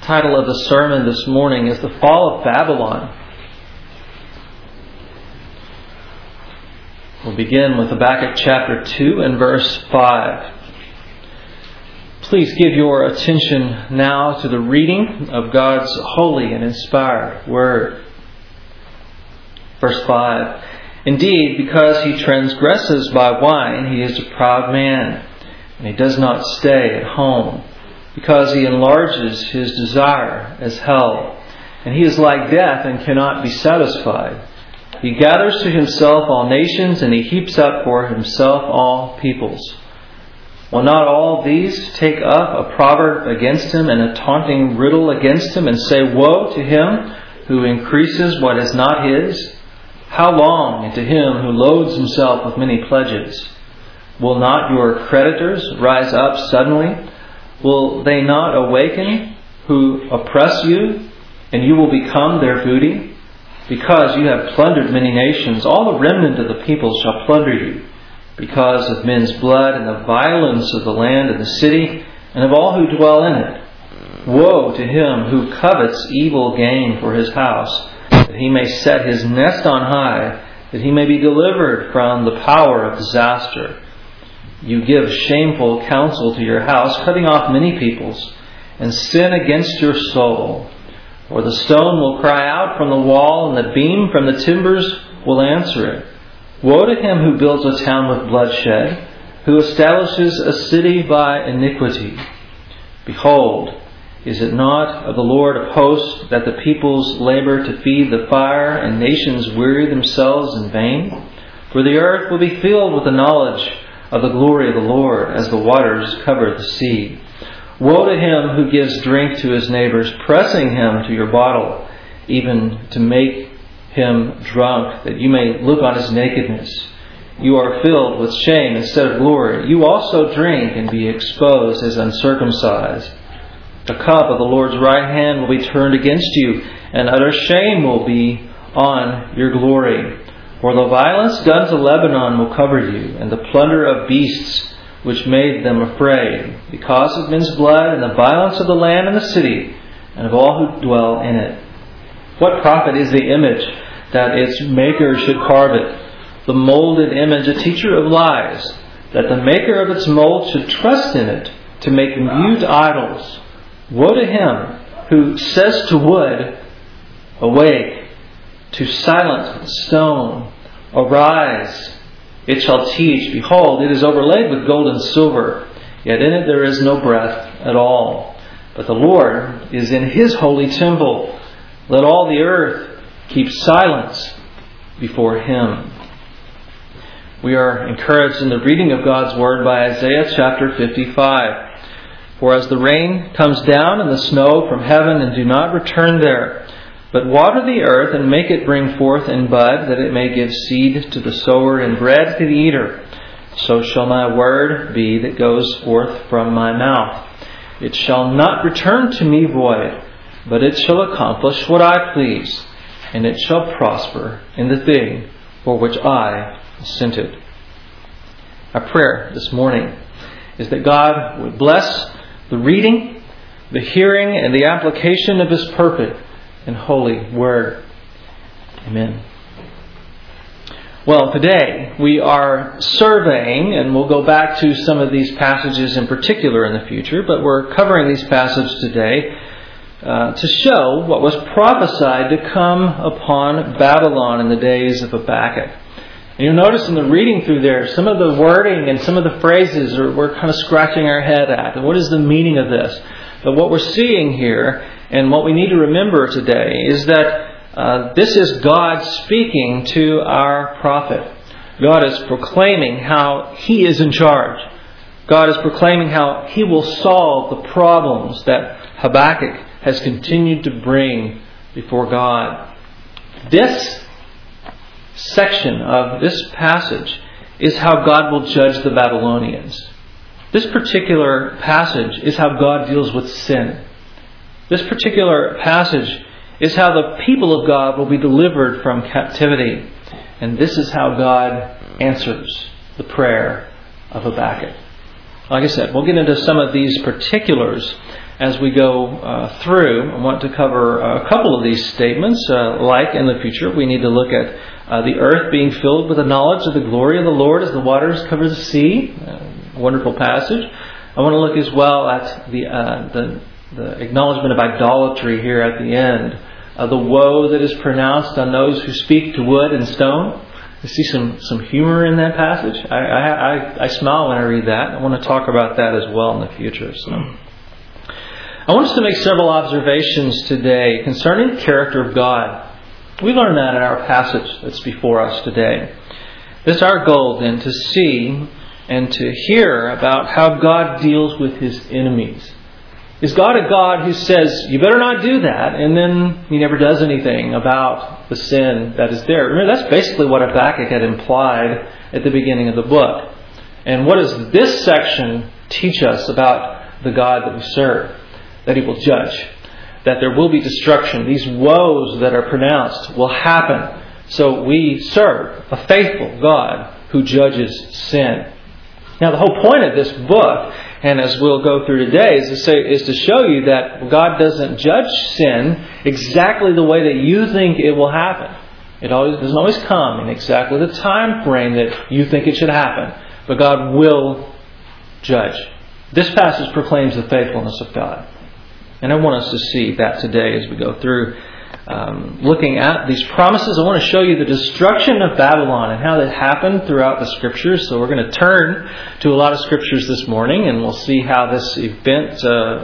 title of the sermon this morning is The Fall of Babylon. We'll begin with Habakkuk chapter 2 and verse 5. Please give your attention now to the reading of God's holy and inspired Word. Verse 5. Indeed, because he transgresses by wine, he is a proud man, and he does not stay at home. Because he enlarges his desire as hell, and he is like death and cannot be satisfied. He gathers to himself all nations, and he heaps up for himself all peoples. Will not all these take up a proverb against him and a taunting riddle against him, and say, Woe to him who increases what is not his? How long, and to him who loads himself with many pledges? Will not your creditors rise up suddenly? Will they not awaken who oppress you, and you will become their booty? Because you have plundered many nations, all the remnant of the people shall plunder you, because of men's blood and the violence of the land and the city, and of all who dwell in it. Woe to him who covets evil gain for his house, that he may set his nest on high, that he may be delivered from the power of disaster. You give shameful counsel to your house, cutting off many peoples, and sin against your soul. For the stone will cry out from the wall, and the beam from the timbers will answer it. Woe to him who builds a town with bloodshed, who establishes a city by iniquity. Behold, is it not of the Lord of hosts that the peoples labor to feed the fire, and nations weary themselves in vain? For the earth will be filled with the knowledge of the glory of the Lord, as the waters cover the sea. Woe to him who gives drink to his neighbors, pressing him to your bottle, even to make him drunk, that you may look on his nakedness. You are filled with shame instead of glory. You also drink and be exposed as uncircumcised. The cup of the Lord's right hand will be turned against you, and utter shame will be on your glory. For the violence done to Lebanon will cover you, and the plunder of beasts which made them afraid, because of men's blood and the violence of the land and the city, and of all who dwell in it. What profit is the image that its maker should carve it? The molded image, a teacher of lies, that the maker of its mold should trust in it to make mute idols. Woe to him who says to wood, Awake, to silent stone, Arise, it shall teach. Behold, it is overlaid with gold and silver, yet in it there is no breath at all. But the Lord is in his holy temple. Let all the earth keep silence before him. We are encouraged in the reading of God's Word by Isaiah chapter 55. For as the rain comes down and the snow from heaven and do not return there, but water the earth and make it bring forth and bud, that it may give seed to the sower and bread to the eater, so shall my word be that goes forth from my mouth. It shall not return to me void, but it shall accomplish what I please, and it shall prosper in the thing for which I sent it. Our prayer this morning is that God would bless the reading, the hearing, and the application of His perfect and holy Word. Amen. Well, today we are surveying, and we'll go back to some of these passages in particular in the future, but we're covering these passages today to show what was prophesied to come upon Babylon in the days of Habakkuk. And you'll notice in the reading through there, some of the wording and some of the phrases we're kind of scratching our head at. And what is the meaning of this? But what we're seeing here, and what we need to remember today, is that this is God speaking to our prophet. God is proclaiming how He is in charge. God is proclaiming how He will solve the problems that Habakkuk has continued to bring before God. This section of this passage is how God will judge the Babylonians. This particular passage is how God deals with sin. This particular passage is how the people of God will be delivered from captivity. And this is how God answers the prayer of Habakkuk. Like I said, we'll get into some of these particulars as we go through. I want to cover a couple of these statements, like in the future we need to look at the earth being filled with the knowledge of the glory of the Lord as the waters cover the sea. Wonderful passage. I want to look as well at the acknowledgement of idolatry here at the end. The woe that is pronounced on those who speak to wood and stone. I see some humor in that passage. I smile when I read that. I want to talk about that as well in the future. So, I want us to make several observations today concerning the character of God. We learn that in our passage that's before us today. It's our goal then to see and to hear about how God deals with His enemies. Is God a God who says, you better not do that, and then He never does anything about the sin that is there? Remember, that's basically what Habakkuk had implied at the beginning of the book. And what does this section teach us about the God that we serve? That He will judge. That there will be destruction. These woes that are pronounced will happen. So we serve a faithful God who judges sin. Now, the whole point of this book, and as we'll go through today, is to show you that God doesn't judge sin exactly the way that you think it will happen. It doesn't always come in exactly the time frame that you think it should happen. But God will judge. This passage proclaims the faithfulness of God. And I want us to see that today as we go through looking at these promises. I want to show you the destruction of Babylon and how that happened throughout the Scriptures. So we're going to turn to a lot of Scriptures this morning, and we'll see how this event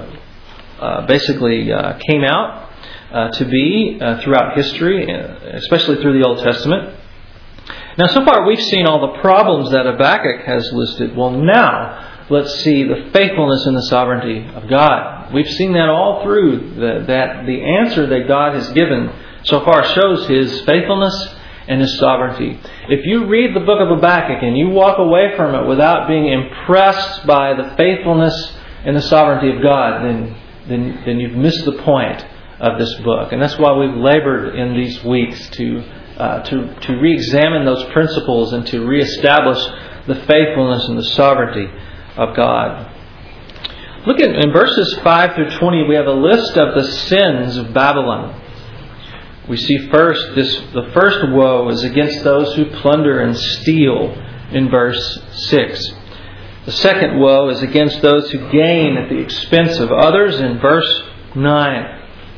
basically came out to be throughout history, especially through the Old Testament. Now, so far we've seen all the problems that Habakkuk has listed. Well, now let's see the faithfulness and the sovereignty of God. We've seen that all through, that the answer that God has given so far shows His faithfulness and His sovereignty. If you read the book of Habakkuk and you walk away from it without being impressed by the faithfulness and the sovereignty of God, then you've missed the point of this book. And that's why we've labored in these weeks to re-examine those principles and to re-establish the faithfulness and the sovereignty of God. Look at in verses 5 through 20, we have a list of the sins of Babylon. We see first, the first woe is against those who plunder and steal in verse 6. The second woe is against those who gain at the expense of others in verse 9.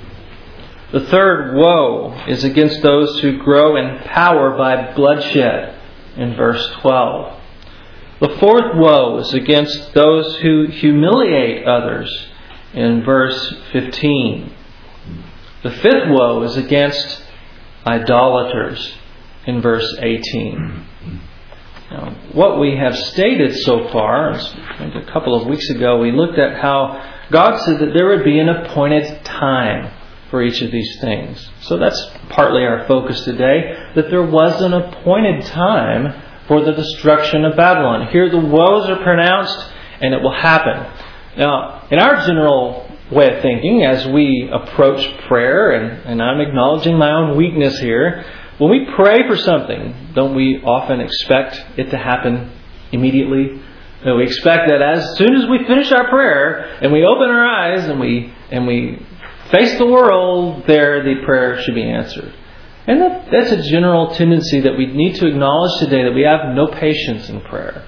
The third woe is against those who grow in power by bloodshed in verse 12. The fourth woe is against those who humiliate others in verse 15. The fifth woe is against idolaters in verse 18. Now, what we have stated so far, a couple of weeks ago, we looked at how God said that there would be an appointed time for each of these things. So that's partly our focus today, that there was an appointed time for the destruction of Babylon. Here the woes are pronounced, and it will happen. Now, in our general way of thinking, as we approach prayer, and I'm acknowledging my own weakness here, when we pray for something, don't we often expect it to happen immediately? We expect that as soon as we finish our prayer, and we open our eyes, and we face the world, the prayer should be answered. And that's a general tendency that we need to acknowledge today, that we have no patience in prayer.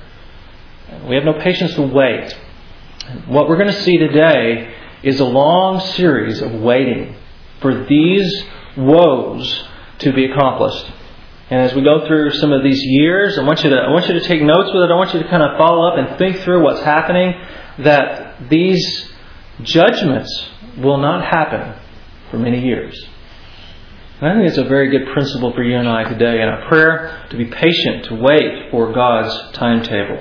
We have no patience to wait. What we're going to see today is a long series of waiting for these woes to be accomplished. And as we go through some of these years, I want you to take notes with it. I want you to kind of follow up and think through what's happening, that these judgments will not happen for many years. And I think it's a very good principle for you and I today in our prayer, to be patient, to wait for God's timetable.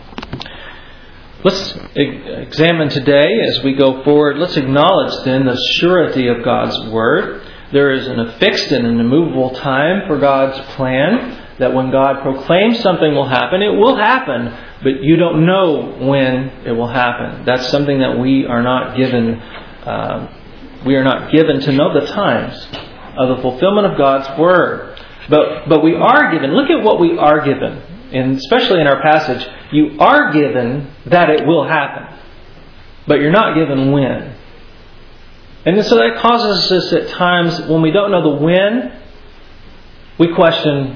Let's examine today as we go forward. Let's acknowledge then the surety of God's Word. There is an affixed and an immovable time for God's plan, that when God proclaims something will happen, it will happen, but you don't know when it will happen. That's something that we are not given. We are not given to know the times of the fulfillment of God's Word. But we are given, look at what we are given, and especially in our passage, you are given that it will happen. But you're not given when. And so that causes us at times, when we don't know the when, we question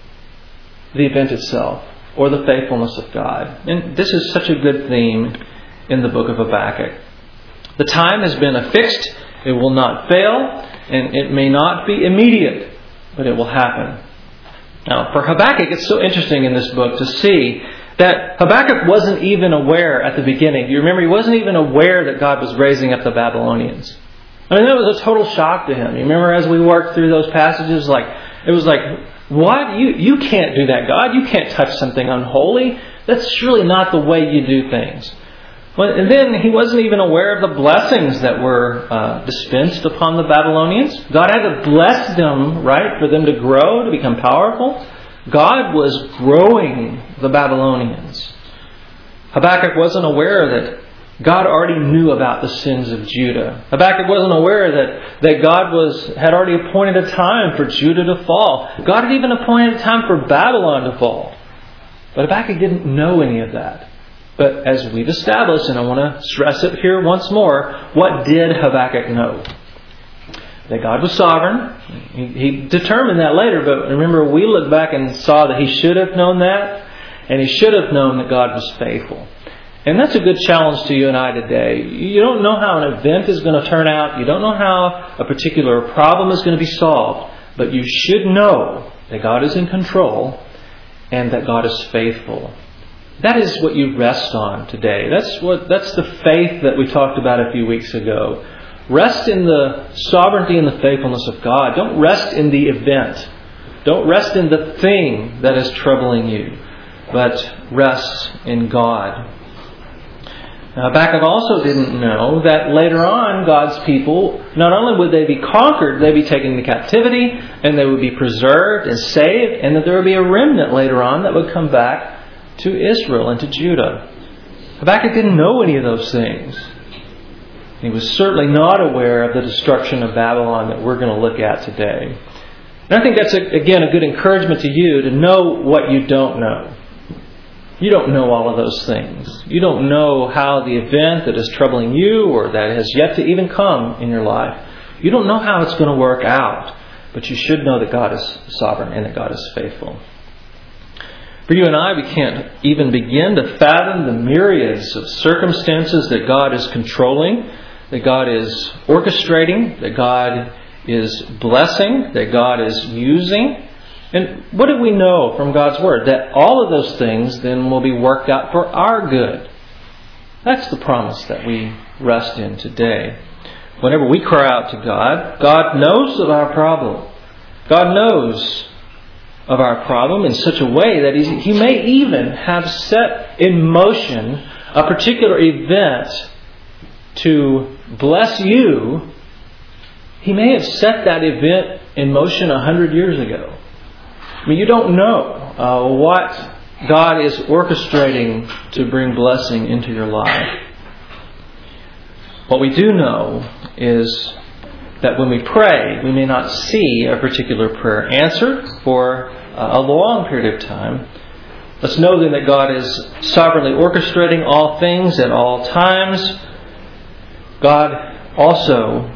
the event itself or the faithfulness of God. And this is such a good theme in the book of Habakkuk. The time has been affixed, it will not fail, and it may not be immediate, but it will happen. Now, for Habakkuk, it's so interesting in this book to see that Habakkuk wasn't even aware at the beginning. You remember, he wasn't even aware that God was raising up the Babylonians. I mean, that was a total shock to him. You remember as we worked through those passages, it was like, what? You can't do that, God. You can't touch something unholy. That's surely not the way you do things. And then he wasn't even aware of the blessings that were dispensed upon the Babylonians. God had to bless them, right, for them to grow, to become powerful. God was growing the Babylonians. Habakkuk wasn't aware that God already knew about the sins of Judah. Habakkuk wasn't aware that God had already appointed a time for Judah to fall. God had even appointed a time for Babylon to fall. But Habakkuk didn't know any of that. But as we've established, and I want to stress it here once more, what did Habakkuk know? That God was sovereign. He determined that later, but remember, we look back and saw that he should have known that, and he should have known that God was faithful. And that's a good challenge to you and I today. You don't know how an event is going to turn out. You don't know how a particular problem is going to be solved. But you should know that God is in control and that God is faithful. That is what you rest on today. That's the faith that we talked about a few weeks ago. Rest in the sovereignty and the faithfulness of God. Don't rest in the event. Don't rest in the thing that is troubling you. But rest in God. Now, Habakkuk also didn't know that later on God's people, not only would they be conquered, they'd be taken into captivity, and they would be preserved and saved, and that there would be a remnant later on that would come back to Israel and to Judah. Habakkuk didn't know any of those things. He was certainly not aware of the destruction of Babylon that we're going to look at today. And I think that's, again, a good encouragement to you to know what you don't know. You don't know all of those things. You don't know how the event that is troubling you or that has yet to even come in your life, you don't know how it's going to work out. But you should know that God is sovereign and that God is faithful. For you and I, we can't even begin to fathom the myriads of circumstances that God is controlling, that God is orchestrating, that God is blessing, that God is using. And what do we know from God's Word? That all of those things then will be worked out for our good. That's the promise that we rest in today. Whenever we cry out to God, God knows of our problem. God knows of our problem in such a way that He may even have set in motion a particular event to bless you. He may have set that event in motion 100 years ago. I mean, you don't know what God is orchestrating to bring blessing into your life. What we do know is that when we pray, we may not see a particular prayer answered for a long period of time. Let's know then that God is sovereignly orchestrating all things at all times. God also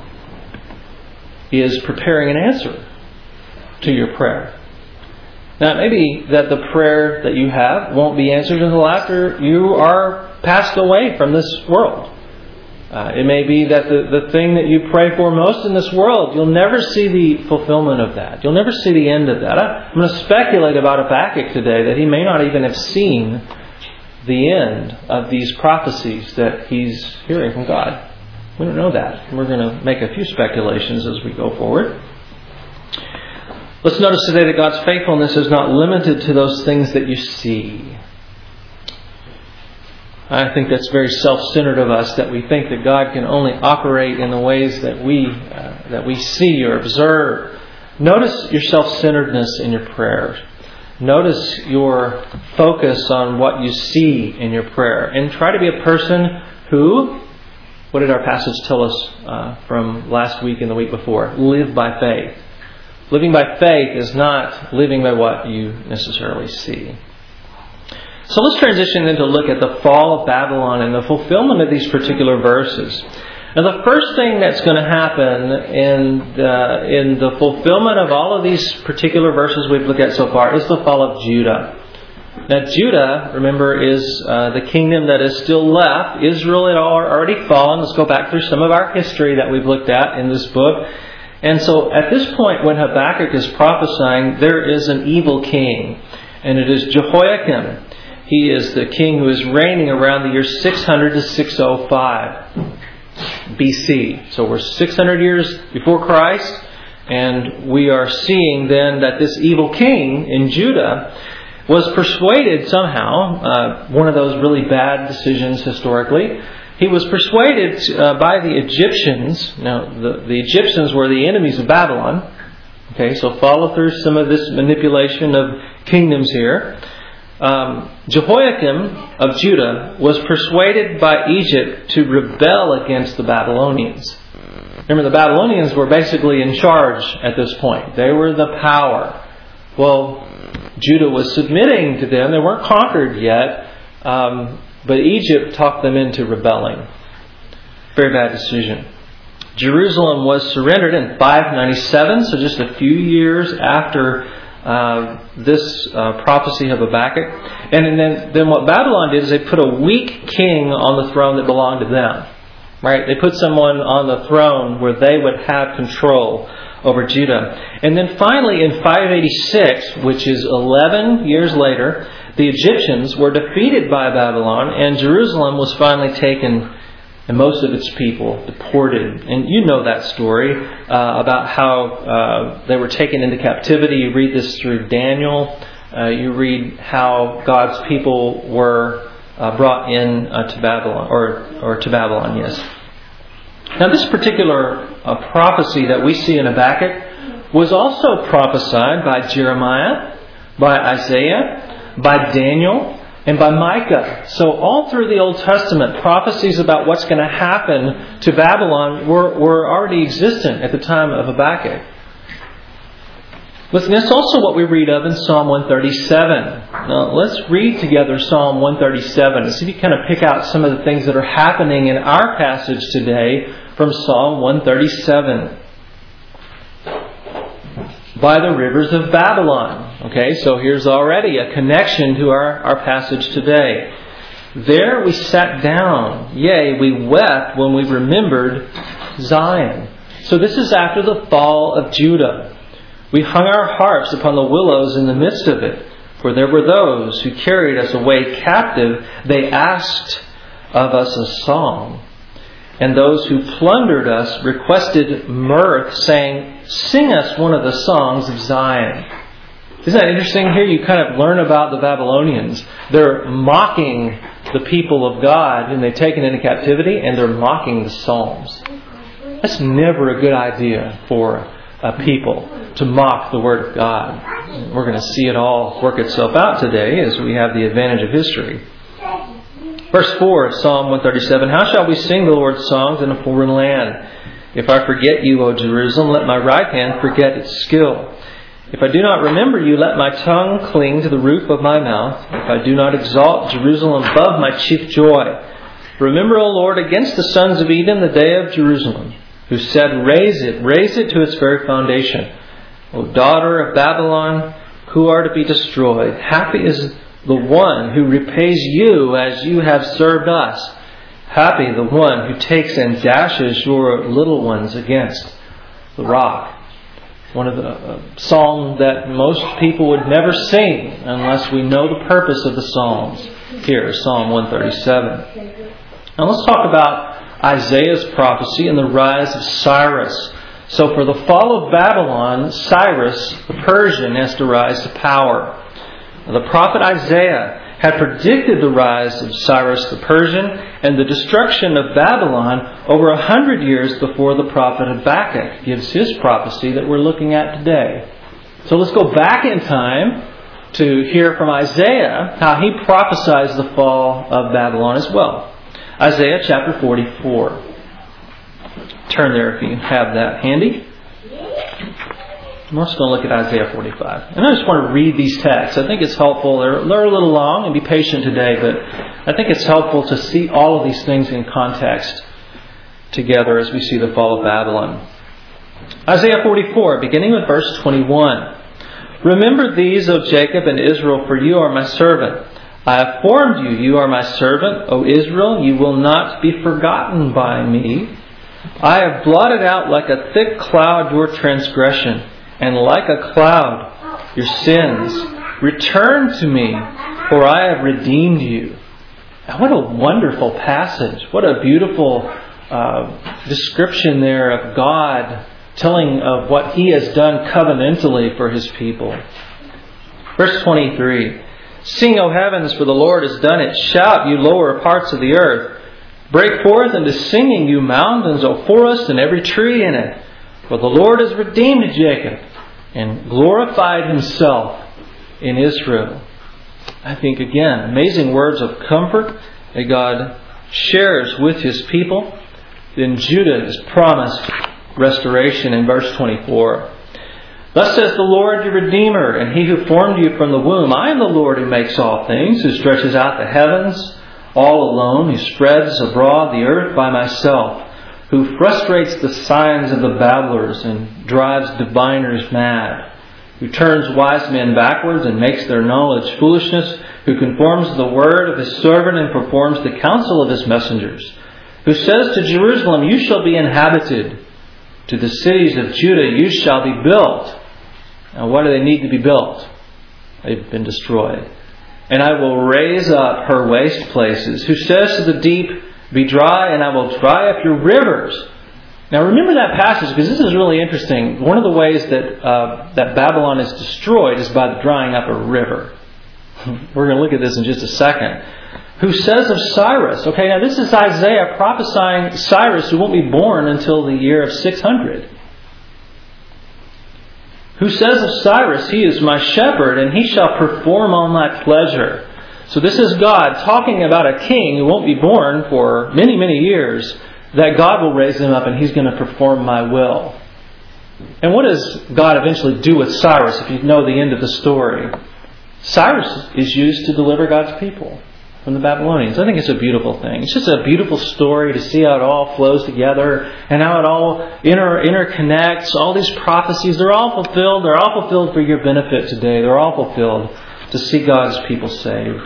is preparing an answer to your prayer. Now, it may be that the prayer that you have won't be answered until after you are passed away from this world. It may be that the thing that you pray for most in this world, you'll never see the fulfillment of that. You'll never see the end of that. I'm going to speculate about Habakkuk today that he may not even have seen the end of these prophecies that he's hearing from God. We don't know that. We're going to make a few speculations as we go forward. Let's notice today that God's faithfulness is not limited to those things that you see. I think that's very self-centered of us, that we think that God can only operate in the ways that we see or observe. Notice your self-centeredness in your prayer. Notice your focus on what you see in your prayer. And try to be a person who, what did our passage tell us from last week and the week before? Live by faith. Living by faith is not living by what you necessarily see. So let's transition then to look at the fall of Babylon and the fulfillment of these particular verses. Now, the first thing that's going to happen in the fulfillment of all of these particular verses we've looked at so far is the fall of Judah. Now, Judah, remember, is the kingdom that is still left. Israel had already fallen. Let's go back through some of our history that we've looked at in this book. And so at this point, when Habakkuk is prophesying, there is an evil king. And it is Jehoiakim. He is the king who is reigning around the year 600 to 605 BC. So we're 600 years before Christ. And we are seeing then that this evil king in Judah was persuaded somehow, one of those really bad decisions historically, he was persuaded by the Egyptians. Now, the Egyptians were the enemies of Babylon. Okay, so follow through some of this manipulation of kingdoms here. Jehoiakim of Judah was persuaded by Egypt to rebel against the Babylonians. Remember, the Babylonians were basically in charge at this point. They were the power. Well, Judah was submitting to them. They weren't conquered yet. But Egypt talked them into rebelling. Very bad decision. Jerusalem was surrendered in 597, so just a few years after this prophecy of Habakkuk. And then what Babylon did is they put a weak king on the throne that belonged to them. Right? They put someone on the throne where they would have control over Judah. And then finally in 586, which is 11 years later, the Egyptians were defeated by Babylon, and Jerusalem was finally taken and most of its people deported. And you know that story about how they were taken into captivity. You read this through Daniel. You read how God's people were brought in to Babylon, or to Babylon, yes. Now, this particular prophecy that we see in Habakkuk was also prophesied by Jeremiah, by Isaiah, by Daniel, and by Micah. So all through the Old Testament, prophecies about what's going to happen to Babylon were already existent at the time of Habakkuk. Listen, that's also what we read of in Psalm 137. Now, let's read together Psalm 137 and see if you kind of pick out some of the things that are happening in our passage today from Psalm 137. By the rivers of Babylon. Okay, so here's already a connection to our passage today. There we sat down, yea, we wept when we remembered Zion. So this is after the fall of Judah. We hung our harps upon the willows in the midst of it, for there were those who carried us away captive. They asked of us a song. And those who plundered us requested mirth, saying, "Sing us one of the songs of Zion." Isn't that interesting? Here you kind of learn about the Babylonians. They're mocking the people of God when they're taken into captivity, and they're mocking the Psalms. That's never a good idea for a people to mock the Word of God. We're going to see it all work itself out today as we have the advantage of history. Verse 4 of Psalm 137, "How shall we sing the Lord's songs in a foreign land? If I forget you, O Jerusalem, let my right hand forget its skill. If I do not remember you, let my tongue cling to the roof of my mouth. If I do not exalt Jerusalem above my chief joy. Remember, O Lord, against the sons of Edom the day of Jerusalem, who said, raise it to its very foundation. O daughter of Babylon, who are to be destroyed. Happy is the one who repays you as you have served us. Happy the one who takes and dashes your little ones against the rock." One of the psalm that most people would never sing unless we know the purpose of the Psalms. Here, Psalm 137. Now let's talk about Isaiah's prophecy and the rise of Cyrus. So for the fall of Babylon, Cyrus, the Persian, has to rise to power. The prophet Isaiah had predicted the rise of Cyrus the Persian and the destruction of Babylon over 100 years before the prophet Habakkuk gives his prophecy that we're looking at today. So let's go back in time to hear from Isaiah how he prophesies the fall of Babylon as well. Isaiah chapter 44. Turn there if you have that handy. I'm also going to look at Isaiah 45. And I just want to read these texts. I think it's helpful. They're a little long, and be patient today, but I think it's helpful to see all of these things in context. together as we see the fall of Babylon. Isaiah 44, beginning with verse 21. Remember these, O Jacob and Israel, for you are my servant. I have formed you, you are my servant. O Israel, you will not be forgotten by me. I have blotted out like a thick cloud your transgression, and like a cloud your sins. Return to me, for I have redeemed you. Now, what a wonderful passage. What a beautiful description there of God telling of what He has done covenantally for His people. Verse 23. Sing, O heavens, for the Lord has done it. Shout, you lower parts of the earth. Break forth into singing, you mountains, O forest, and every tree in it. For the Lord has redeemed Jacob and glorified Himself in Israel. I think, again, amazing words of comfort that God shares with His people. Then Judah is promised restoration in verse 24. Thus says the Lord your Redeemer, and He who formed you from the womb. I am the Lord who makes all things, who stretches out the heavens all alone, who spreads abroad the earth by myself, who frustrates the signs of the babblers and drives diviners mad, who turns wise men backwards and makes their knowledge foolishness, who conforms the word of His servant and performs the counsel of His messengers, who says to Jerusalem, you shall be inhabited, to the cities of Judah you shall be built. Now, why do they need to be built? They've been destroyed. And I will raise up her waste places. Who says to the deep, be dry, and I will dry up your rivers. Now remember that passage, because this is really interesting. One of the ways that Babylon is destroyed is by the drying up of a river. We're going to look at this in just a second. Who says of Cyrus? Okay, now this is Isaiah prophesying Cyrus, who won't be born until the year of 600. Who says of Cyrus, he is my shepherd, and he shall perform all my pleasure. So this is God talking about a king who won't be born for many, many years, that God will raise him up and he's going to perform my will. And what does God eventually do with Cyrus, if you know the end of the story? Cyrus is used to deliver God's people from the Babylonians. I think it's a beautiful thing. It's just a beautiful story to see how it all flows together and how it all interconnects. All these prophecies, they're all fulfilled. They're all fulfilled for your benefit today. They're all fulfilled to see God's people saved.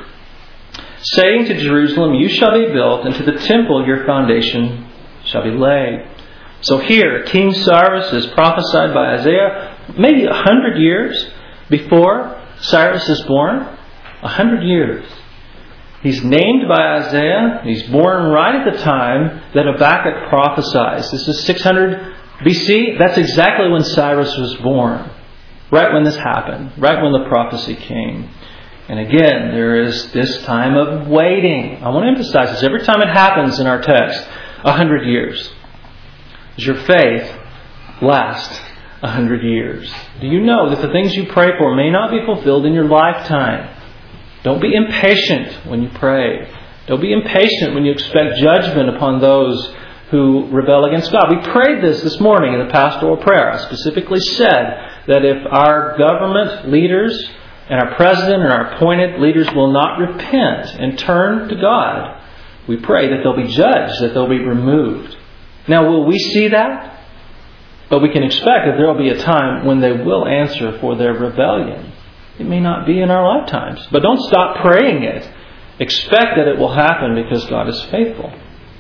Saying to Jerusalem, you shall be built, and to the temple your foundation shall be laid. So here, King Cyrus is prophesied by Isaiah maybe 100 years before Cyrus is born. 100 years. He's named by Isaiah. He's born right at the time that Habakkuk prophesies. This is 600 BC. That's exactly when Cyrus was born. Right when this happened. Right when the prophecy came. And again, there is this time of waiting. I want to emphasize this. Every time it happens in our text, 100 years. Does your faith last 100 years? Do you know that the things you pray for may not be fulfilled in your lifetime? Don't be impatient when you pray. Don't be impatient when you expect judgment upon those who rebel against God. We prayed this morning in the pastoral prayer. I specifically said that if our government leaders and our president and our appointed leaders will not repent and turn to God, we pray that they'll be judged, that they'll be removed. Now, will we see that? But we can expect that there will be a time when they will answer for their rebellion. It may not be in our lifetimes. But don't stop praying it. Expect that it will happen because God is faithful.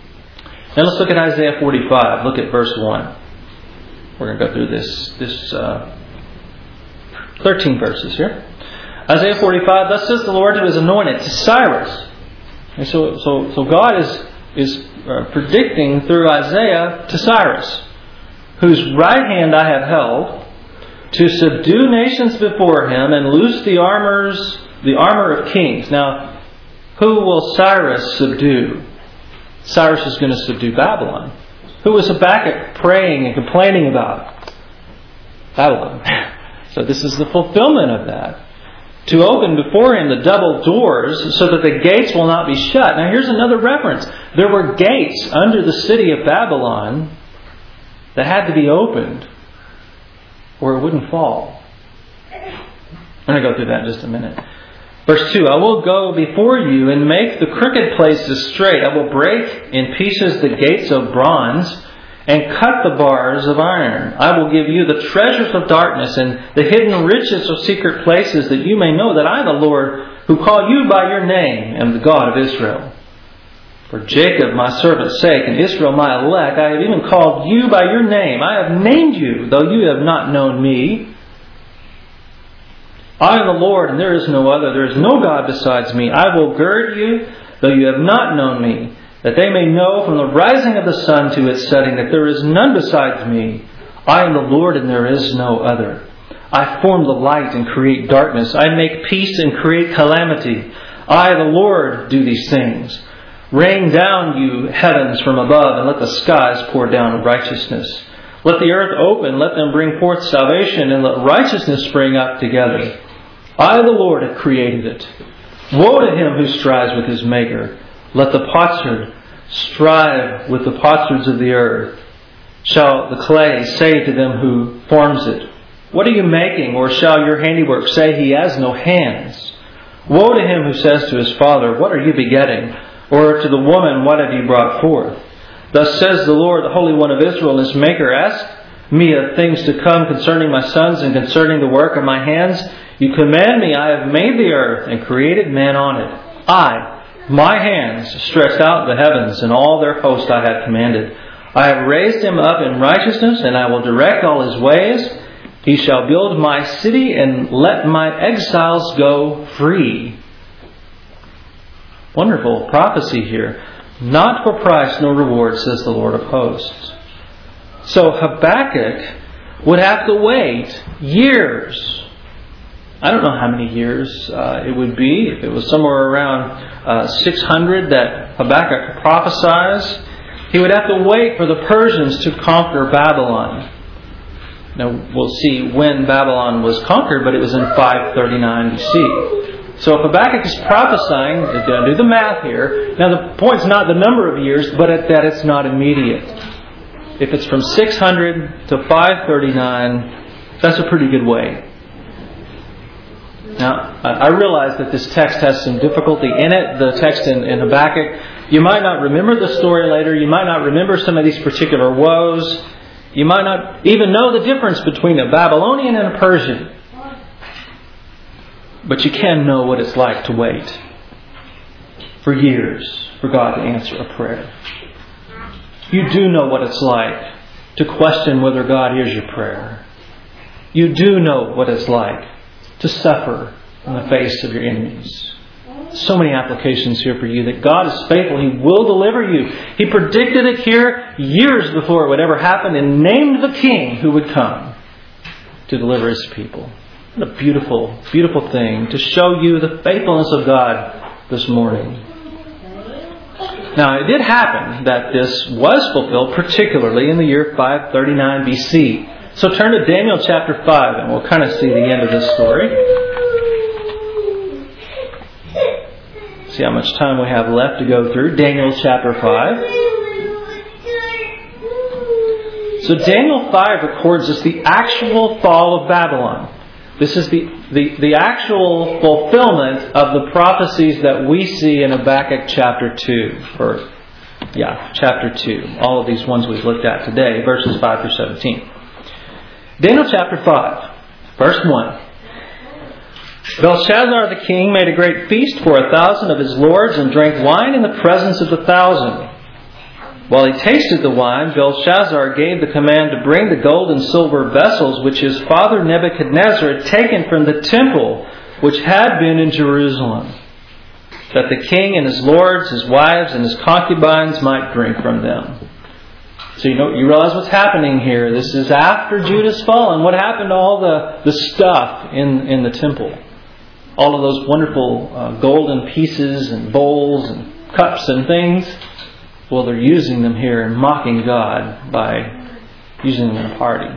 Now let's look at Isaiah 45. Look at verse 1. We're going to go through this 13 verses here. Isaiah 45, thus says the Lord who is anointed to Cyrus. And so God is predicting through Isaiah to Cyrus, whose right hand I have held, to subdue nations before him and loose the armor of kings. Now, who will Cyrus subdue? Cyrus is going to subdue Babylon. Who was Habakkuk praying and complaining about? Babylon. So this is the fulfillment of that. To open before him the double doors so that the gates will not be shut. Now here's another reference. There were gates under the city of Babylon that had to be opened or it wouldn't fall. I'm going to go through that in just a minute. Verse 2, I will go before you and make the crooked places straight. I will break in pieces the gates of bronze and cut the bars of iron. I will give you the treasures of darkness and the hidden riches of secret places, that you may know that I, the Lord, who call you by your name, am the God of Israel. For Jacob, my servant's sake, and Israel, my elect, I have even called you by your name. I have named you, though you have not known me. I am the Lord, and there is no other. There is no God besides me. I will gird you, though you have not known me, that they may know from the rising of the sun to its setting that there is none besides me. I am the Lord, and there is no other. I form the light and create darkness. I make peace and create calamity. I, the Lord, do these things. Rain down, you heavens, from above, and let the skies pour down righteousness. Let the earth open, let them bring forth salvation, and let righteousness spring up together. I, the Lord, have created it. Woe to him who strives with his maker. Let the potsherd strive with the potsherds of the earth. Shall the clay say to them who forms it, what are you making? Or shall your handiwork say, he has no hands? Woe to him who says to his father, what are you begetting? Or to the woman, what have you brought forth? Thus says the Lord, the Holy One of Israel, his Maker, ask me of things to come concerning my sons and concerning the work of my hands. You command me, I have made the earth and created man on it. My hands stretched out the heavens, and all their host I have commanded. I have raised him up in righteousness, and I will direct all his ways. He shall build my city and let my exiles go free. Wonderful prophecy here. Not for price nor reward, says the Lord of hosts. So Habakkuk would have to wait years. I don't know how many years it would be. If it was somewhere around 600 that Habakkuk prophesies, he would have to wait for the Persians to conquer Babylon. Now, we'll see when Babylon was conquered, but it was in 539 BC. So if Habakkuk is prophesying, he's going to do the math here. Now, the point's not the number of years, but that it's not immediate. If it's from 600 to 539, that's a pretty good way. Now, I realize that this text has some difficulty in it, the text in Habakkuk. You might not remember the story later. You might not remember some of these particular woes. You might not even know the difference between a Babylonian and a Persian. But you can know what it's like to wait for years for God to answer a prayer. You do know what it's like to question whether God hears your prayer. You do know what it's like to suffer in the face of your enemies. So many applications here for you that God is faithful. He will deliver you. He predicted it here years before it would ever happen and named the king who would come to deliver his people. What a beautiful, beautiful thing to show you the faithfulness of God this morning. Now, it did happen that this was fulfilled, particularly in the year 539 BC. So turn to Daniel chapter 5 and we'll kind of see the end of this story. See how much time we have left to go through. Daniel chapter 5. So Daniel 5 records us the actual fall of Babylon. This is the actual fulfillment of the prophecies that we see in Habakkuk chapter 2. Chapter 2. All of these ones we've looked at today, verses 5 through 17. Daniel chapter 5, verse 1. Belshazzar the king made a great feast for 1,000 of his lords and drank wine in the presence of the 1,000. While he tasted the wine, Belshazzar gave the command to bring the gold and silver vessels which his father Nebuchadnezzar had taken from the temple which had been in Jerusalem, that the king and his lords, his wives, and his concubines might drink from them. So you realize what's happening here. This is after Judah's fallen. What happened to all the stuff in the temple? All of those wonderful golden pieces and bowls and cups and things. Well, they're using them here and mocking God by using them in a party.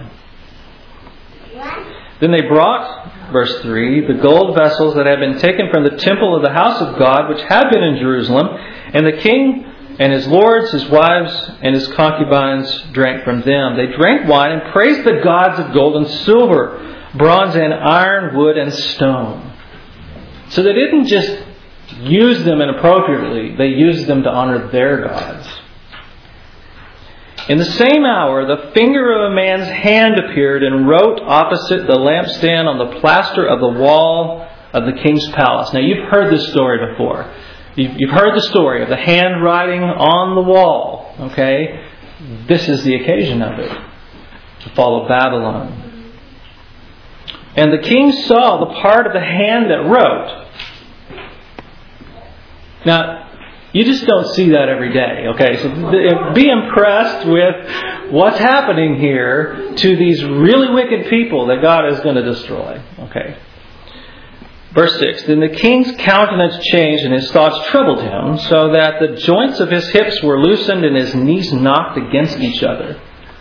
Then they brought, verse 3, the gold vessels that had been taken from the temple of the house of God, which had been in Jerusalem, and the king and his lords, his wives, and his concubines drank from them. They drank wine and praised the gods of gold and silver, bronze and iron, wood and stone. So they didn't just use them inappropriately. They used them to honor their gods. In the same hour, the finger of a man's hand appeared and wrote opposite the lampstand on the plaster of the wall of the king's palace. Now, you've heard this story before. You've heard the story of the handwriting on the wall. Okay? This is the occasion of it. The fall of Babylon. And the king saw the part of the hand that wrote. Now, you just don't see that every day, okay? So be impressed with what's happening here to these really wicked people that God is going to destroy, okay? Verse 6, Then the king's countenance changed and his thoughts troubled him, so that the joints of his hips were loosened and his knees knocked against each other.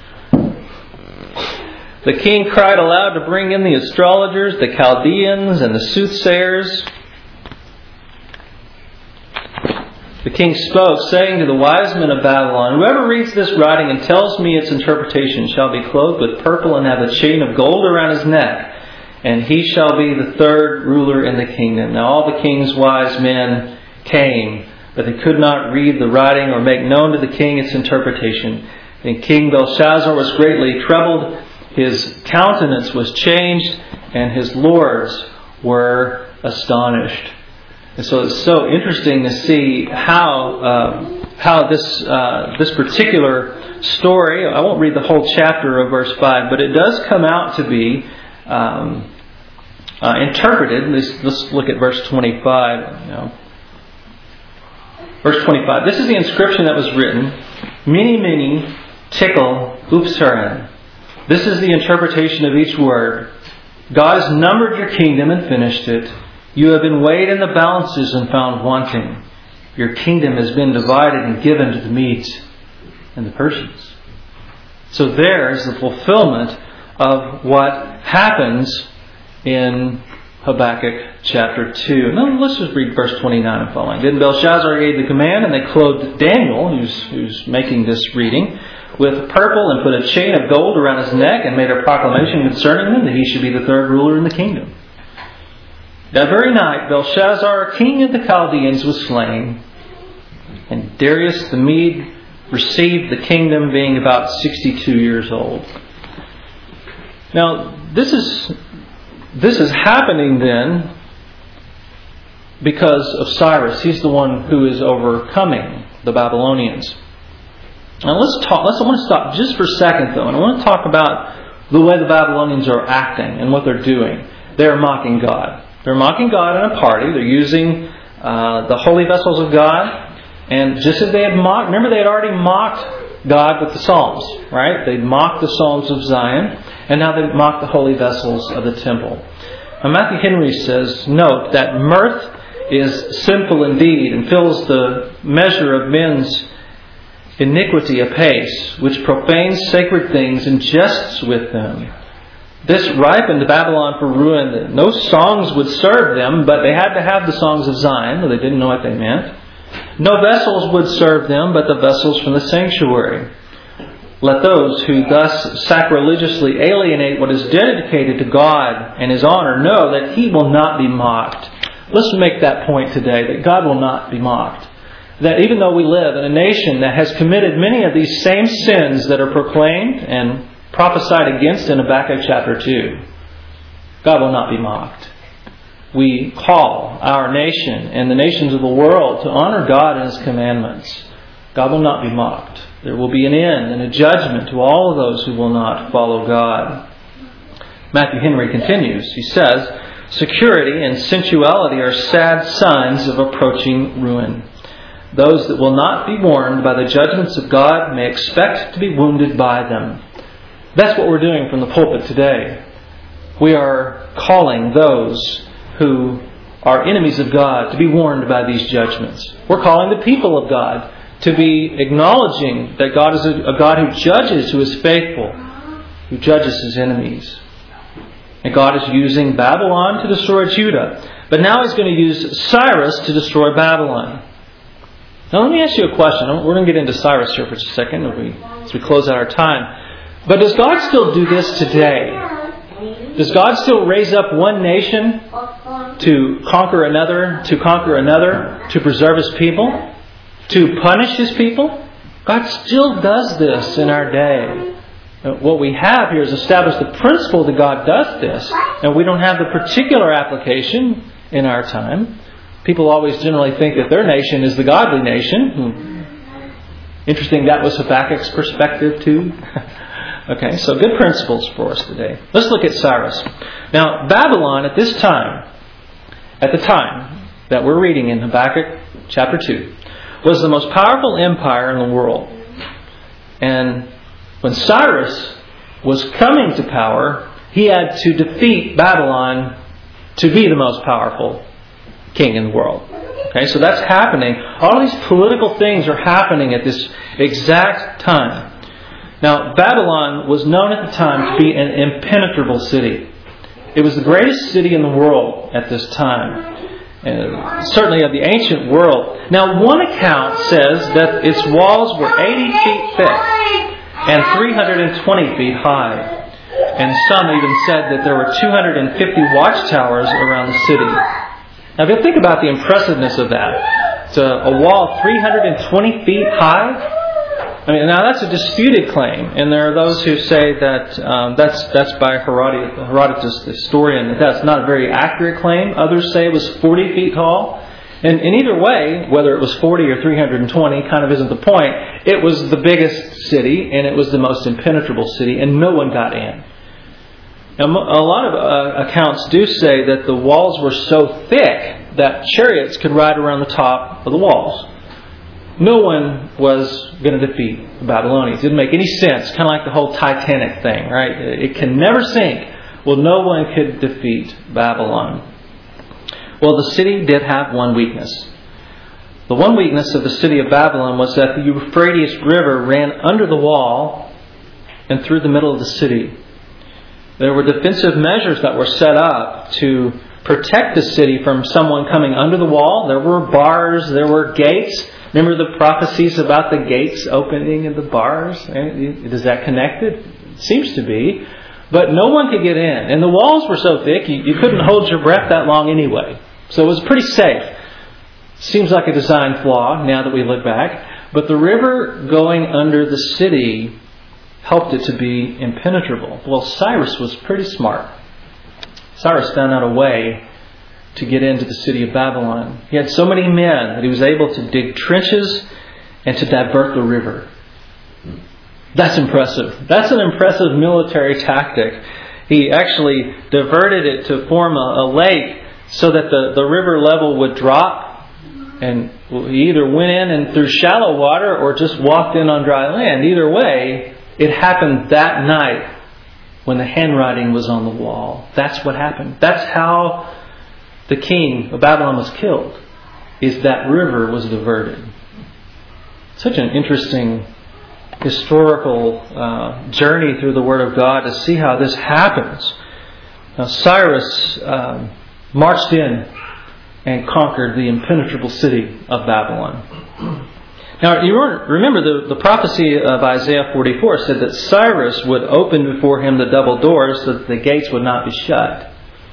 The king cried aloud to bring in the astrologers, the Chaldeans, and the soothsayers. The king spoke, saying to the wise men of Babylon, Whoever reads this writing and tells me its interpretation shall be clothed with purple and have a chain of gold around his neck, and he shall be the third ruler in the kingdom. Now all the king's wise men came, but they could not read the writing or make known to the king its interpretation. And King Belshazzar was greatly troubled, his countenance was changed, and his lords were astonished. And so it's so interesting to see how this particular story, I won't read the whole chapter of verse 5, but it does come out to be interpreted. Let's look at verse 25. Verse 25. This is the inscription that was written. Mene, mene, tekel, upsaran. This is the interpretation of each word. God has numbered your kingdom and finished it. You have been weighed in the balances and found wanting. Your kingdom has been divided and given to the Medes and the Persians. So there is the fulfillment of what happens in Habakkuk chapter 2. Now let's just read verse 29 and following. Then Belshazzar gave the command, and they clothed Daniel, who's making this reading, with purple and put a chain of gold around his neck and made a proclamation concerning him that he should be the third ruler in the kingdom. That very night, Belshazzar, king of the Chaldeans, was slain, and Darius the Mede received the kingdom, being about 62 years old. Now, this is happening then because of Cyrus. He's the one who is overcoming the Babylonians. Now, I want to stop just for a second, though, and I want to talk about the way the Babylonians are acting and what they're doing. They're mocking God. They're mocking God in a party. They're using the holy vessels of God. And just as they had mocked, remember they had already mocked God with the Psalms, right? They mocked the Psalms of Zion. And now they mock the holy vessels of the temple. Now Matthew Henry says, note that mirth is sinful indeed and fills the measure of men's iniquity apace, which profanes sacred things and jests with them. This ripened Babylon for ruin. No songs would serve them, but they had to have the songs of Zion, though they didn't know what they meant. No vessels would serve them, but the vessels from the sanctuary. Let those who thus sacrilegiously alienate what is dedicated to God and His honor know that He will not be mocked. Let's make that point today, that God will not be mocked. That even though we live in a nation that has committed many of these same sins that are proclaimed and prophesied against in Habakkuk chapter 2, God will not be mocked. We call our nation and the nations of the world to honor God and His commandments. God will not be mocked. There will be an end and a judgment to all of those who will not follow God. Matthew Henry continues. He says, security and sensuality are sad signs of approaching ruin. Those that will not be warned by the judgments of God may expect to be wounded by them. That's what we're doing from the pulpit today. We are calling those who are enemies of God to be warned by these judgments. We're calling the people of God to be acknowledging that God is a God who judges, who is faithful, who judges His enemies. And God is using Babylon to destroy Judah. But now He's going to use Cyrus to destroy Babylon. Now let me ask you a question. We're going to get into Cyrus here for just a second as we close out our time. But does God still do this today? Does God still raise up one nation to conquer another, to preserve His people, to punish His people? God still does this in our day. What we have here is established the principle that God does this, and we don't have the particular application in our time. People always generally think that their nation is the godly nation. Interesting, that was Habakkuk's perspective too. Okay, so good principles for us today. Let's look at Cyrus. Now, Babylon at the time that we're reading in Habakkuk chapter 2, was the most powerful empire in the world. And when Cyrus was coming to power, he had to defeat Babylon to be the most powerful king in the world. Okay, so that's happening. All these political things are happening at this exact time. Now, Babylon was known at the time to be an impenetrable city. It was the greatest city in the world at this time. Certainly of the ancient world. Now, one account says that its walls were 80 feet thick and 320 feet high. And some even said that there were 250 watchtowers around the city. Now, if you think about the impressiveness of that, it's a wall 320 feet high. I mean, now that's a disputed claim, and there are those who say that that's by Herodotus, the historian, that's not a very accurate claim. Others say it was 40 feet tall. And in either way, whether it was 40 or 320 kind of isn't the point. It was the biggest city, and it was the most impenetrable city, and no one got in. Now, a lot of accounts do say that the walls were so thick that chariots could ride around the top of the walls. No one was going to defeat the Babylonians. It didn't make any sense. Kind of like the whole Titanic thing, right? It can never sink. Well, no one could defeat Babylon. Well, the city did have one weakness. The one weakness of the city of Babylon was that the Euphrates River ran under the wall and through the middle of the city. There were defensive measures that were set up to protect the city from someone coming under the wall. There were bars, there were gates. Remember the prophecies about the gates opening and the bars? Is that connected? It seems to be. But no one could get in. And the walls were so thick, you couldn't hold your breath that long anyway. So it was pretty safe. Seems like a design flaw now that we look back. But the river going under the city helped it to be impenetrable. Well, Cyrus was pretty smart. Cyrus found out a way to get into the city of Babylon. He had so many men that he was able to dig trenches and to divert the river. That's impressive. That's an impressive military tactic. He actually diverted it to form a lake so that the river level would drop, and he either went in and through shallow water or just walked in on dry land. Either way, it happened that night when the handwriting was on the wall. That's what happened. That's how the king of Babylon was killed, is that river was diverted. Such an interesting historical journey through the Word of God to see how this happens. Now, Cyrus marched in and conquered the impenetrable city of Babylon. Now, you remember the prophecy of Isaiah 44 said that Cyrus would open before him the double doors so that the gates would not be shut.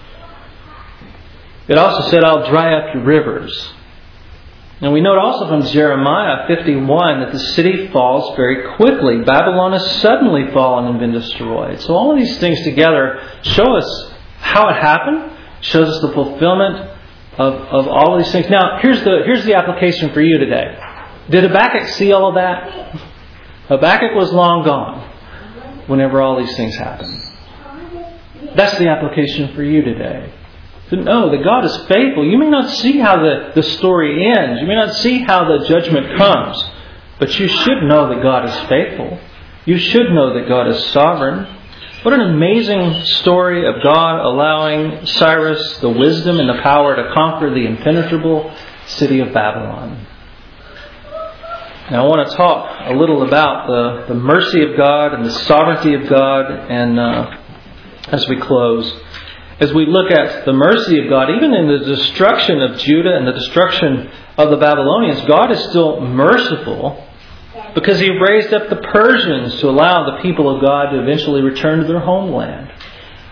It also said, I'll dry up your rivers. And we note also from Jeremiah 51 that the city falls very quickly. Babylon has suddenly fallen and been destroyed. So all of these things together show us how it happened, shows us the fulfillment of all of these things. Now, here's the application for you today. Did Habakkuk see all of that? Habakkuk was long gone whenever all these things happened. That's the application for you today. To know that God is faithful. You may not see how the story ends. You may not see how the judgment comes. But you should know that God is faithful. You should know that God is sovereign. What an amazing story of God allowing Cyrus the wisdom and the power to conquer the impenetrable city of Babylon. Now I want to talk a little about the mercy of God and the sovereignty of God, and as we close. As we look at the mercy of God, even in the destruction of Judah and the destruction of the Babylonians, God is still merciful because He raised up the Persians to allow the people of God to eventually return to their homeland.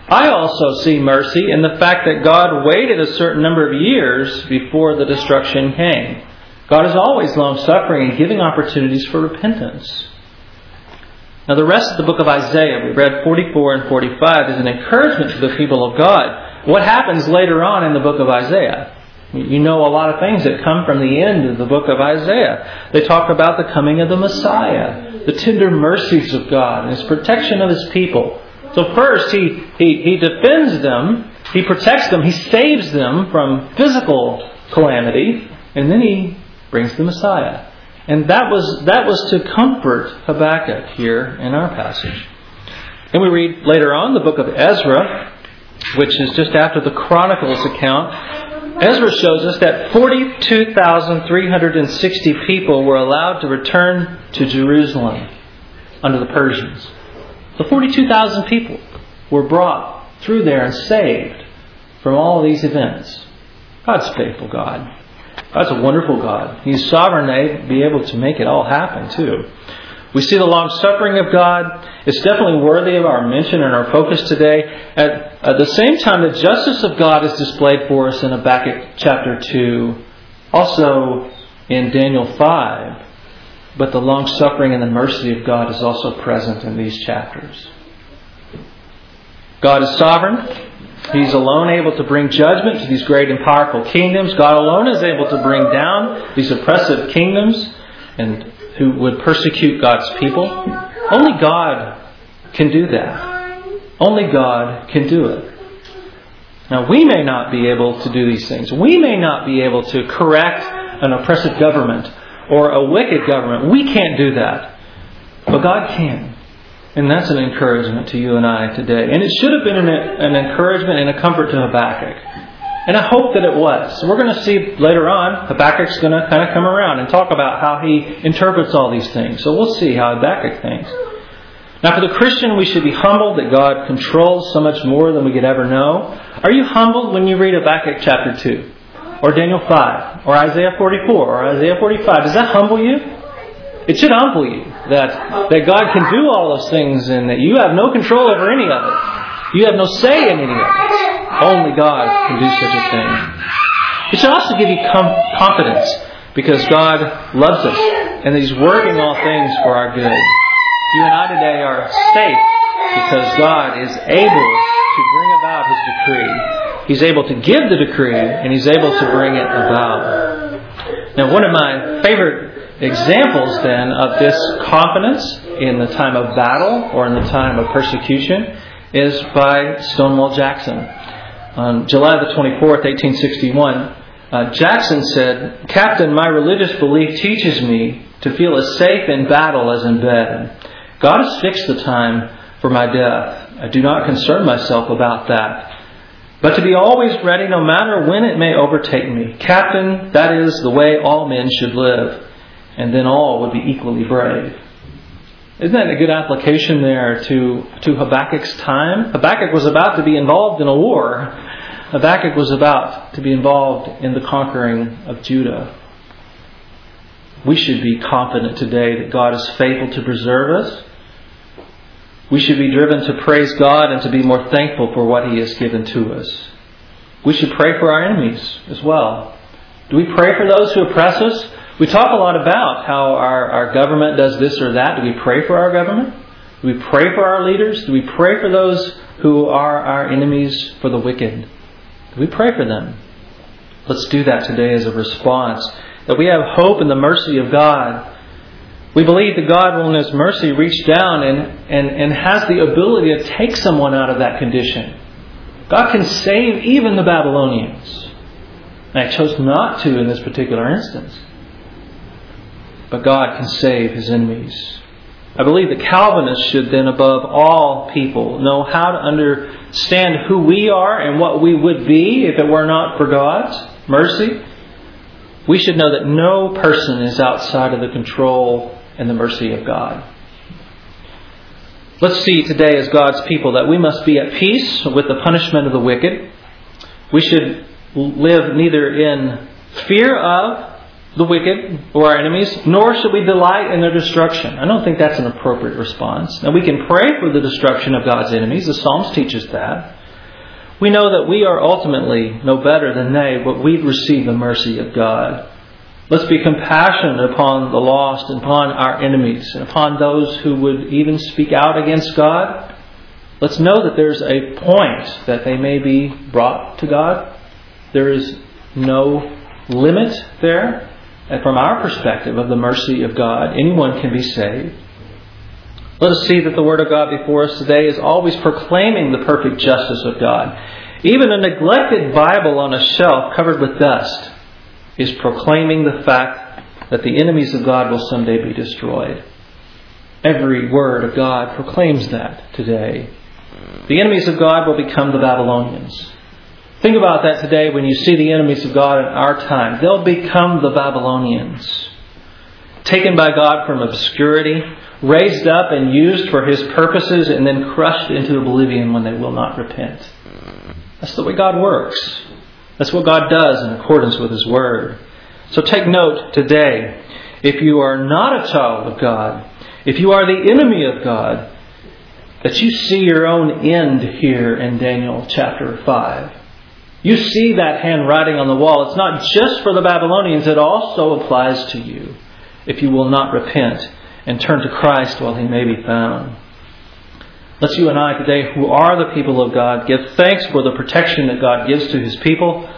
I also see mercy in the fact that God waited a certain number of years before the destruction came. God is always long-suffering and giving opportunities for repentance. Now the rest of the book of Isaiah, we read 44 and 45, is an encouragement to the people of God. What happens later on in the book of Isaiah? You know a lot of things that come from the end of the book of Isaiah. They talk about the coming of the Messiah, the tender mercies of God, and His protection of His people. So first, He defends them, He protects them, He saves them from physical calamity, and then He brings the Messiah. And that was to comfort Habakkuk here in our passage. And we read later on the book of Ezra, which is just after the Chronicles account. Ezra shows us that 42,360 people were allowed to return to Jerusalem under the Persians. So 42,000 people were brought through there and saved from all these events. God's faithful God. God's a wonderful God. He's sovereign to be able to make it all happen too. We see the long-suffering of God. It's definitely worthy of our mention and our focus today. At the same time, the justice of God is displayed for us in Habakkuk chapter 2, also in Daniel 5. But the long-suffering and the mercy of God is also present in these chapters. God is sovereign. He's alone able to bring judgment to these great and powerful kingdoms. God alone is able to bring down these oppressive kingdoms and who would persecute God's people. Only God can do that. Only God can do it. Now, we may not be able to do these things. We may not be able to correct an oppressive government or a wicked government. We can't do that. But God can. And that's an encouragement to you and I today. And it should have been an encouragement and a comfort to Habakkuk. And I hope that it was. So we're going to see later on, Habakkuk's going to kind of come around and talk about how he interprets all these things. So we'll see how Habakkuk thinks. Now for the Christian, we should be humbled that God controls so much more than we could ever know. Are you humbled when you read Habakkuk chapter 2? Or Daniel 5? Or Isaiah 44? Or Isaiah 45? Does that humble you? It should humble you that God can do all those things and that you have no control over any of it. You have no say in any of it. Only God can do such a thing. It should also give you confidence because God loves us and that He's working all things for our good. You and I today are safe because God is able to bring about His decree. He's able to give the decree and He's able to bring it about. Now, one of my favorite examples then of this confidence in the time of battle or in the time of persecution is by Stonewall Jackson. On July the 24th, 1861, Jackson said, "Captain, my religious belief teaches me to feel as safe in battle as in bed. God has fixed the time for my death. I do not concern myself about that. But to be always ready no matter when it may overtake me. Captain, that is the way all men should live. And then all would be equally brave." Isn't that a good application there to Habakkuk's time? Habakkuk was about to be involved in a war. Habakkuk was about to be involved in the conquering of Judah. We should be confident today that God is faithful to preserve us. We should be driven to praise God and to be more thankful for what He has given to us. We should pray for our enemies as well. Do we pray for those who oppress us? We talk a lot about how our government does this or that. Do we pray for our government? Do we pray for our leaders? Do we pray for those who are our enemies, for the wicked? Do we pray for them? Let's do that today as a response. That we have hope in the mercy of God. We believe that God will in His mercy reach down and has the ability to take someone out of that condition. God can save even the Babylonians. And I chose not to in this particular instance. But God can save His enemies. I believe that Calvinists should then, above all people, know how to understand who we are and what we would be if it were not for God's mercy. We should know that no person is outside of the control and the mercy of God. Let's see today as God's people that we must be at peace with the punishment of the wicked. We should live neither in fear of the wicked or our enemies, nor should we delight in their destruction. I don't think that's an appropriate response. Now we can pray for the destruction of God's enemies. The Psalms teach us that. We know that we are ultimately no better than they, but we'd receive the mercy of God. Let's be compassionate upon the lost and upon our enemies and upon those who would even speak out against God. Let's know that there's a point that they may be brought to God. There is no limit there. And from our perspective of the mercy of God, anyone can be saved. Let us see that the Word of God before us today is always proclaiming the perfect justice of God. Even a neglected Bible on a shelf covered with dust is proclaiming the fact that the enemies of God will someday be destroyed. Every word of God proclaims that today. The enemies of God will become the Babylonians. Think about that today when you see the enemies of God in our time. They'll become the Babylonians. Taken by God from obscurity, raised up and used for His purposes, and then crushed into oblivion when they will not repent. That's the way God works. That's what God does in accordance with His Word. So take note today, if you are not a child of God, if you are the enemy of God, that you see your own end here in Daniel chapter 5. You see that handwriting on the wall. It's not just for the Babylonians. It also applies to you if you will not repent and turn to Christ while He may be found. Let's you and I today, who are the people of God, give thanks for the protection that God gives to His people.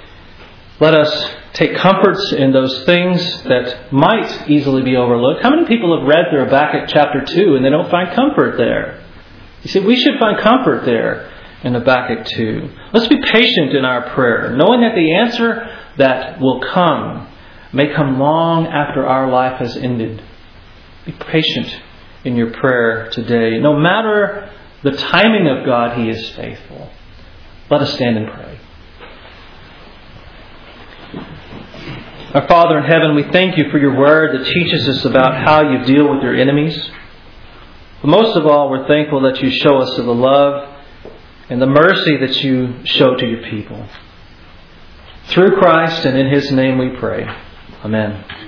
Let us take comforts in those things that might easily be overlooked. How many people have read through Habakkuk chapter 2 and they don't find comfort there? You see, we should find comfort there in Habakkuk 2. Let's be patient in our prayer, knowing that the answer that will come may come long after our life has ended. Be patient in your prayer today. No matter the timing of God, He is faithful. Let us stand and pray. Our Father in heaven, we thank You for Your Word that teaches us about how You deal with Your enemies. But most of all, we're thankful that You show us of the love and the mercy that You show to Your people. Through Christ and in His name we pray. Amen.